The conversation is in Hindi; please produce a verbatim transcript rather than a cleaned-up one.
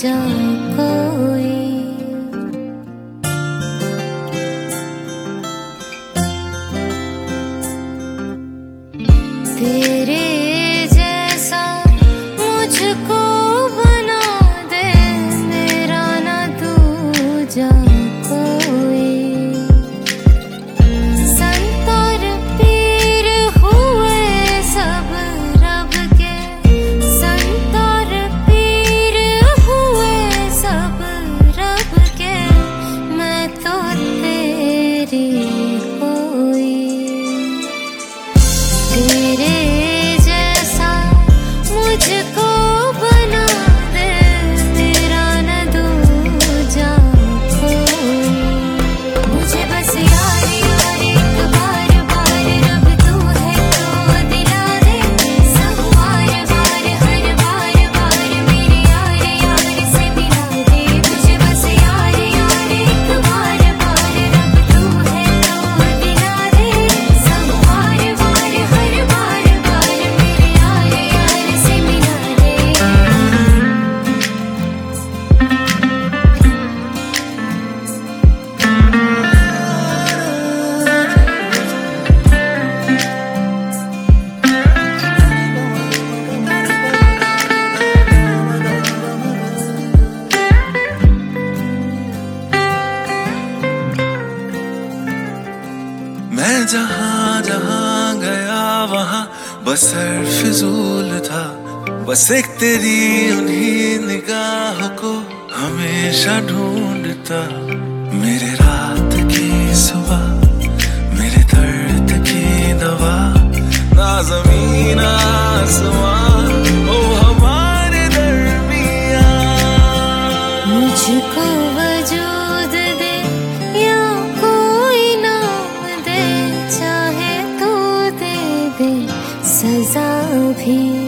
दूजा कोई। तेरे जैसा मुझको बना दे, मेरा ना दूजा कोई। संत और पीर हुए सब रब के, संत और पीर हुए सब रब के, मैं तो तेरी कोई। तेरे जैसा मुझको बना दे, मेरा न दूजा कोई। मुझे बस यार यार एक बार बार रब तू है तो दिला दे, सब बार बार हर बार बार मेरे यार यार से मिला दे। मुझे बस यार यार एक बार बार रब तू है तो दिला दे, सब बार बार हर बार बार मेरे यार यार से मिला दे। मैं जहाँ जहाँ गया वहाँ बसर फिजूल था, बस एक तेरी उन्हीं निगाहों को हमेशा ढूंढता। मेरे रात की सुबह, मेरे दर्द की दवा, ना ज़मीन आसमां ओ हमारे दरमियां। मुझको वजूद दे या कोई नाम दे, चाहे तो दे दे सजा भी।